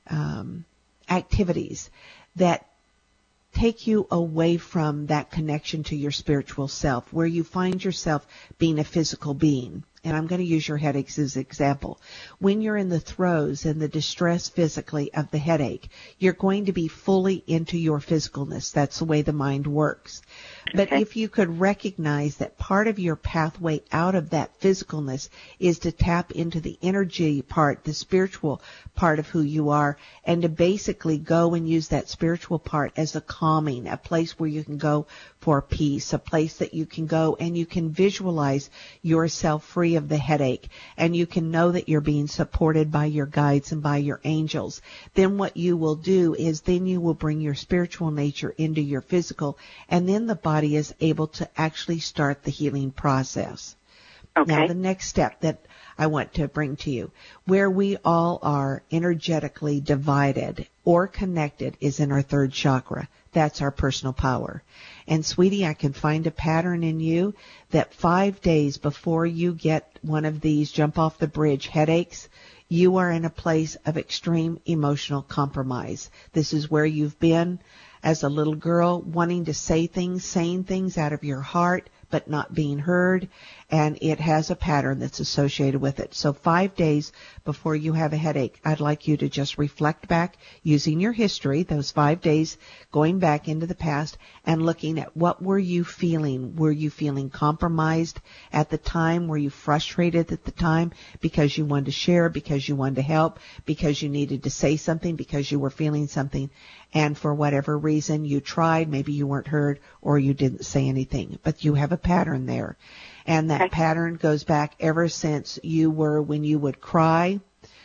activities that take you away from that connection to your spiritual self, where you find yourself being a physical being. And I'm going to use your headaches as an example. When you're in the throes and the distress physically of the headache, you're going to be fully into your physicalness. That's the way the mind works. But if you could recognize that part of your pathway out of that physicalness is to tap into the energy part, the spiritual part of who you are, and to basically go and use that spiritual part as a calming, a place where you can go for peace, a place that you can go and you can visualize yourself free of the headache, and you can know that you're being supported by your guides and by your angels. Then what you will do is then you will bring your spiritual nature into your physical, and then the body is able to actually start the healing process. Okay. Now, the next step that I want to bring to you, where we all are energetically divided or connected, is in our third chakra. That's our personal power. And sweetie, I can find a pattern in you that 5 days before you get one of these jump off the bridge headaches, you are in a place of extreme emotional compromise. This is where you've been as a little girl, wanting to say things, saying things out of your heart, but not being heard. and it has a pattern that's associated with it. So 5 days before you have a headache, I'd like you to just reflect back using your history, those 5 days, going back into the past and looking at what were you feeling. Were you feeling compromised at the time? Were you frustrated at the time because you wanted to share, because you wanted to help, because you needed to say something, because you were feeling something, and for whatever reason you tried, maybe you weren't heard or you didn't say anything, but you have a pattern there. And that pattern goes back ever since you were when you would cry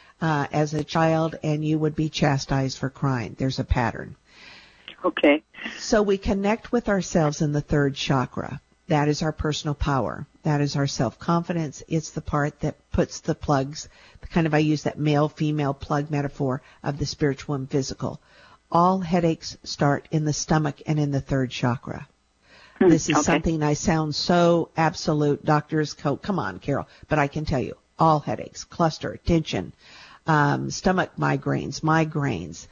as a child and you would be chastised for crying. There's a pattern. Okay. So we connect with ourselves in the third chakra. That is our personal power. That is our self-confidence. It's the part that puts the plugs, I use that male-female plug metaphor of the spiritual and physical. All headaches start in the stomach and in the third chakra. This is something I sound so absolute. Doctors go, come on, Carol. But I can tell you, all headaches, cluster, tension, stomach migraines,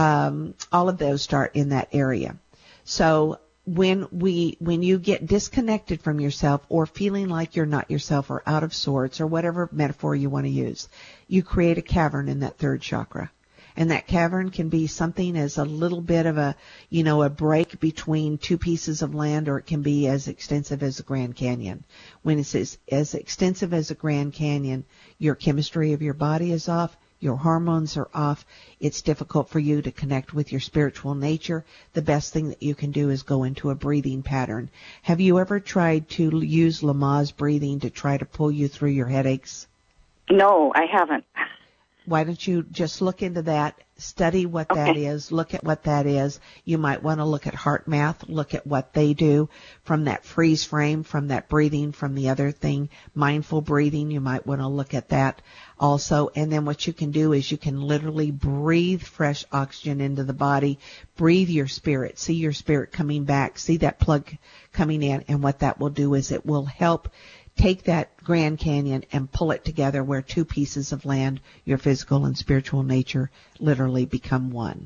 all of those start in that area. So when you get disconnected from yourself or feeling like you're not yourself or out of sorts or whatever metaphor you want to use, you create a cavern in that third chakra. And that cavern can be something as a little bit of a break between two pieces of land, or it can be as extensive as the Grand Canyon. When it's as extensive as the Grand Canyon, your chemistry of your body is off, your hormones are off, it's difficult for you to connect with your spiritual nature. The best thing that you can do is go into a breathing pattern. Have you ever tried to use Lamaze breathing to try to pull you through your headaches? No, I haven't. Why don't you just look into that, study what that is, look at what that is. You might want to look at HeartMath, look at what they do from that freeze frame, from that breathing, from the other thing, mindful breathing. You might want to look at that also. And then what you can do is you can literally breathe fresh oxygen into the body, breathe your spirit, see your spirit coming back, see that plug coming in. And what that will do is it will help take that Grand Canyon and pull it together where two pieces of land, your physical and spiritual nature, literally become one.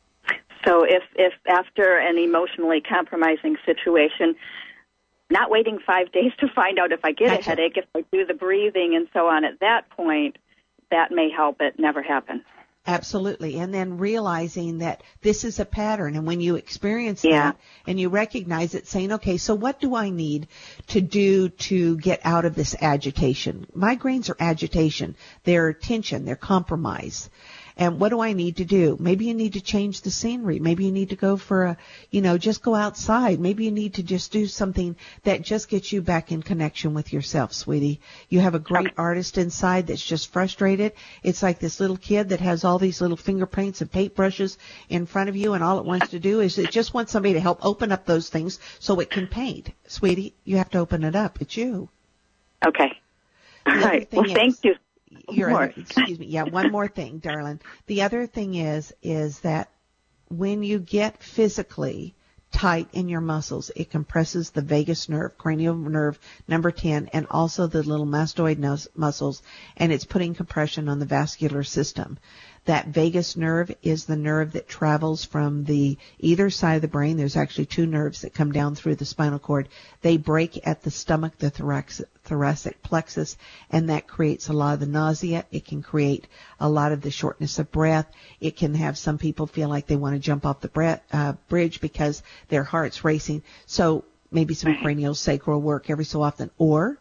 So if after an emotionally compromising situation, not waiting 5 days to find out if I get a headache, if I do the breathing and so on at that point, that may help it never happen. Absolutely. And then realizing that this is a pattern. And when you experience that and you recognize it, saying, okay, so what do I need to do to get out of this agitation? Migraines are agitation. They're tension. They're compromise. And what do I need to do? Maybe you need to change the scenery. Maybe you need to go for just go outside. Maybe you need to just do something that just gets you back in connection with yourself, sweetie. You have a great artist inside that's just frustrated. It's like this little kid that has all these little finger paints and paintbrushes in front of you, and all it wants to do is it just wants somebody to help open up those things so it can paint. Sweetie, you have to open it up. It's you. Okay. All right. Well, thank you. Excuse me. Yeah, one more thing, darling. The other thing is that when you get physically tight in your muscles, it compresses the vagus nerve, cranial nerve number 10, and also the little mastoid muscles, and it's putting compression on the vascular system. That vagus nerve is the nerve that travels from the either side of the brain. There's actually two nerves that come down through the spinal cord. They break at the stomach, the thoracic plexus, and that creates a lot of the nausea. It can create a lot of the shortness of breath. It can have some people feel like they want to jump off the bridge because their heart's racing. So maybe some cranial sacral work every so often.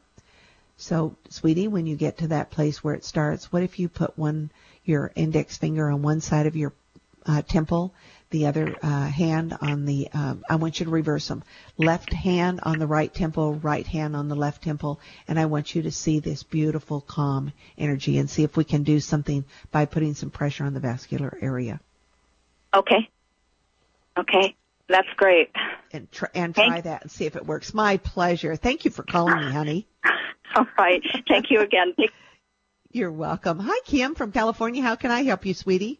So, sweetie, when you get to that place where it starts, what if you put your index finger on one side of your temple, the other hand on the, I want you to reverse them. Left hand on the right temple, right hand on the left temple, and I want you to see this beautiful, calm energy and see if we can do something by putting some pressure on the vascular area. Okay. That's great. And try that and see if it works. My pleasure. Thank you for calling me, honey. All right. Thank you again. You're welcome. Hi, Kim from California. How can I help you, sweetie?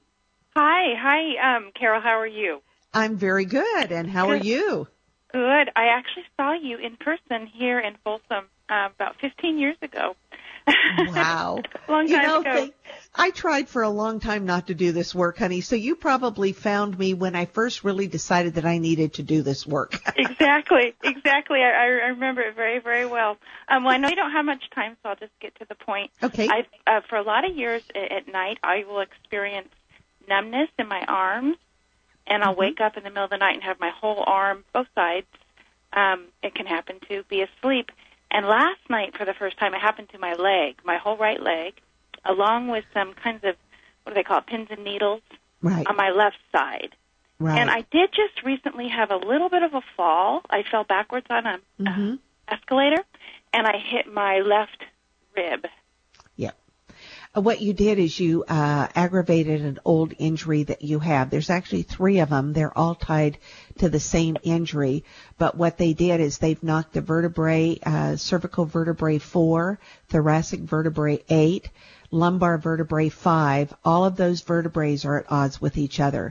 Hi, Carol. How are you? I'm very good. And how are you? Good. I actually saw you in person here in Folsom about 15 years ago. Wow. Long time ago. I tried for a long time not to do this work, honey, so you probably found me when I first really decided that I needed to do this work. Exactly. I remember it very, very well. Well, I know you don't have much time, so I'll just get to the point. Okay. For a lot of years at night, I will experience numbness in my arms, and I'll wake up in the middle of the night and have my whole arm, both sides, it can happen to be asleep. And last night, for the first time, it happened to my leg, my whole right leg, along with some kinds of, what do they call it, pins and needles on my left side. Right. And I did just recently have a little bit of a fall. I fell backwards on an escalator, and I hit my left rib. Yeah. What you did is you aggravated an old injury that you have. There's actually 3 of them. They're all tied to the same injury. But what they did is they've knocked the vertebrae, cervical vertebrae 4, thoracic vertebrae 8, lumbar vertebrae 5. All of those vertebrae are at odds with each other.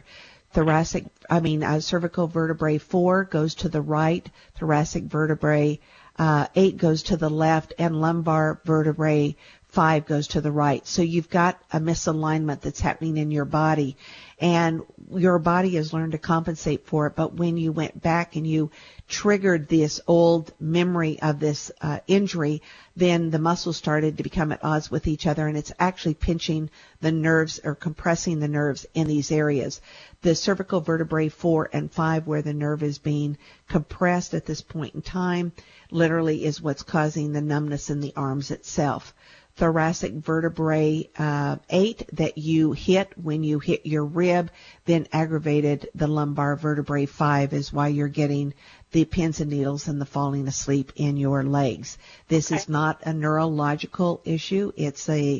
Cervical vertebrae 4 goes to the right, thoracic vertebrae 8 goes to the left, and lumbar vertebrae 5 goes to the right. So you've got a misalignment that's happening in your body, and your body has learned to compensate for it. But when you went back and you triggered this old memory of this injury, then the muscles started to become at odds with each other, and it's actually pinching the nerves or compressing the nerves in these areas. The cervical vertebrae 4 and 5, where the nerve is being compressed at this point in time, literally is what's causing the numbness in the arms itself. Thoracic vertebrae 8 that you hit when you hit your rib, then aggravated the lumbar vertebrae 5 is why you're getting the pins and needles and the falling asleep in your legs. This is not a neurological issue. It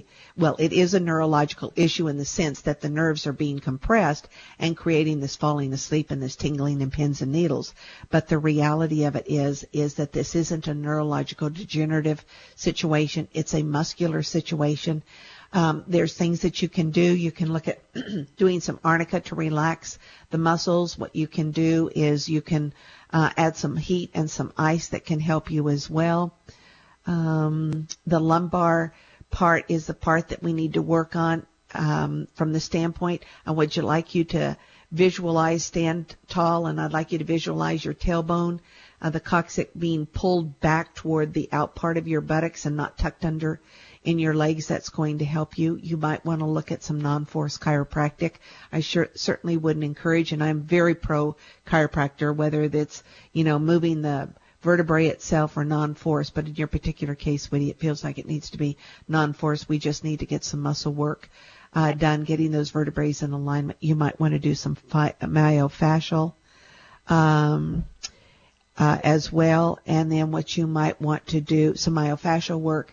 is a neurological issue in the sense that the nerves are being compressed and creating this falling asleep and this tingling in pins and needles. But the reality of it is that this isn't a neurological degenerative situation. It's a muscular situation. There's things that you can do. You can look at doing some arnica to relax the muscles. What you can do is you can add some heat and some ice that can help you as well. The lumbar part is the part that we need to work on from the standpoint. I would like you to visualize, stand tall, and I'd like you to visualize your tailbone, the coccyx being pulled back toward the out part of your buttocks and not tucked under in your legs. That's going to help you. You might want to look at some non-force chiropractic. I certainly wouldn't encourage, and I'm very pro chiropractor, whether it's, moving the vertebrae itself or non-force. But in your particular case, Whitty, it feels like it needs to be non-force. We just need to get some muscle work done, getting those vertebrae in alignment. You might want to do some myofascial as well. And then what you might want to do, some myofascial work.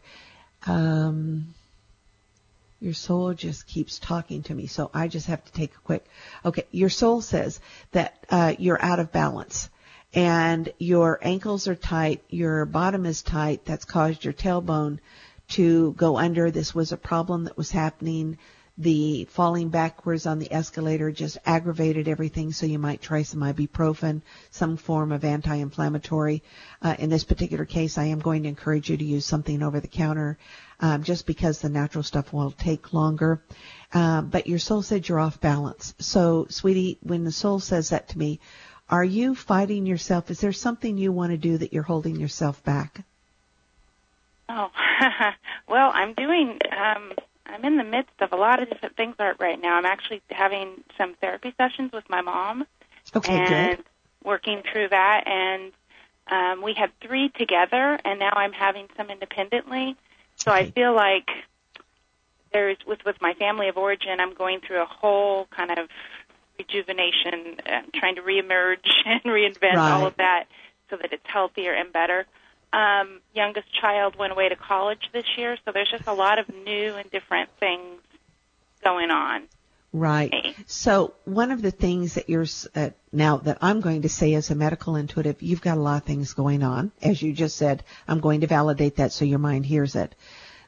Your soul just keeps talking to me, so I just have to take a quick. Okay, your soul says that you're out of balance, and your ankles are tight, your bottom is tight. That's caused your tailbone to go under. This was a problem that was happening. The falling backwards on the escalator just aggravated everything, so you might try some ibuprofen, some form of anti-inflammatory. In this particular case, I am going to encourage you to use something over the counter, just because the natural stuff will take longer. But your soul said you're off balance. So, sweetie, when the soul says that to me, are you fighting yourself? Is there something you want to do that you're holding yourself back? Oh, well, I'm doing... I'm in the midst of a lot of different things right now. I'm actually having some therapy sessions with my mom and working through that. And we had 3 together, and now I'm having some independently. So I feel like with my family of origin, I'm going through a whole kind of rejuvenation, trying to reemerge and reinvent all of that so that it's healthier and better. Youngest child went away to college this year, so there's just a lot of new and different things going on. Right. So one of the things that you're now that I'm going to say as a medical intuitive, you've got a lot of things going on. As you just said, I'm going to validate that so your mind hears it.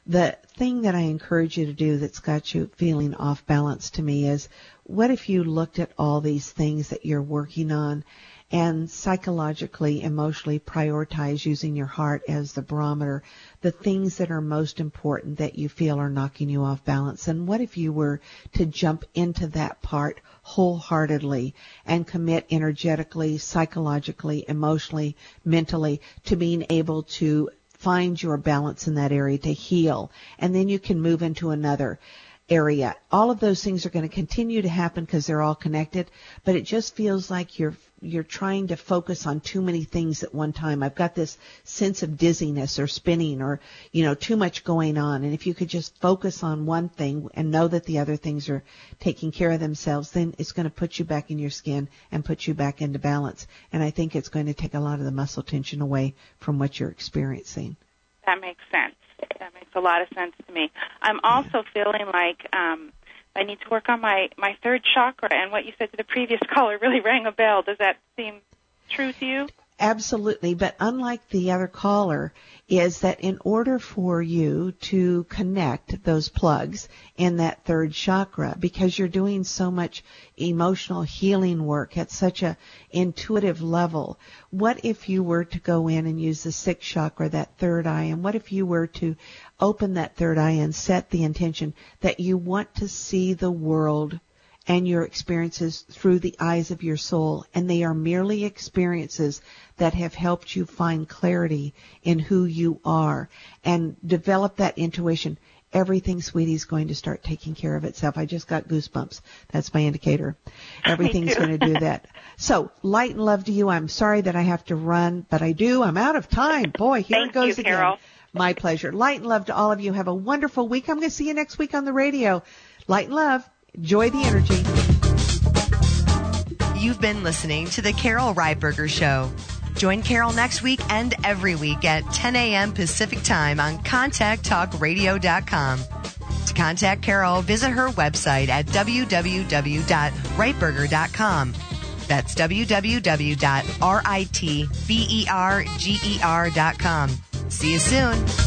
The thing that I encourage you to do that's got you feeling off balance to me is, what if you looked at all these things that you're working on and psychologically, emotionally prioritize using your heart as the barometer, the things that are most important that you feel are knocking you off balance? And what if you were to jump into that part wholeheartedly and commit energetically, psychologically, emotionally, mentally to being able to find your balance in that area, to heal, and then you can move into another area. All of those things are going to continue to happen because they're all connected, but it just feels like you're trying to focus on too many things at one time. I've got this sense of dizziness or spinning or, too much going on. And if you could just focus on one thing and know that the other things are taking care of themselves, then it's going to put you back in your skin and put you back into balance. And I think it's going to take a lot of the muscle tension away from what you're experiencing. That makes sense. That makes a lot of sense to me. I'm also feeling like I need to work on my third chakra, and what you said to the previous caller really rang a bell. Does that seem true to you? Absolutely, but unlike the other caller, is that in order for you to connect those plugs in that third chakra, because you're doing so much emotional healing work at such a intuitive level, what if you were to go in and use the sixth chakra, that third eye, and what if you were to open that third eye and set the intention that you want to see the world and your experiences through the eyes of your soul, and they are merely experiences that have helped you find clarity in who you are and develop that intuition. Everything, sweetie, is going to start taking care of itself. I just got goosebumps. That's my indicator. Everything's going to do that. So, light and love to you. I'm sorry that I have to run, but I do. I'm out of time. Boy, here it goes again. Carol. My pleasure. Light and love to all of you. Have a wonderful week. I'm going to see you next week on the radio. Light and love. Enjoy the energy. You've been listening to The Carol Reitberger Show. Join Carol next week and every week at 10 a.m. Pacific Time on ContactTalkRadio.com. To contact Carol, visit her website at www.reitberger.com. That's www.ritberger.com. See you soon.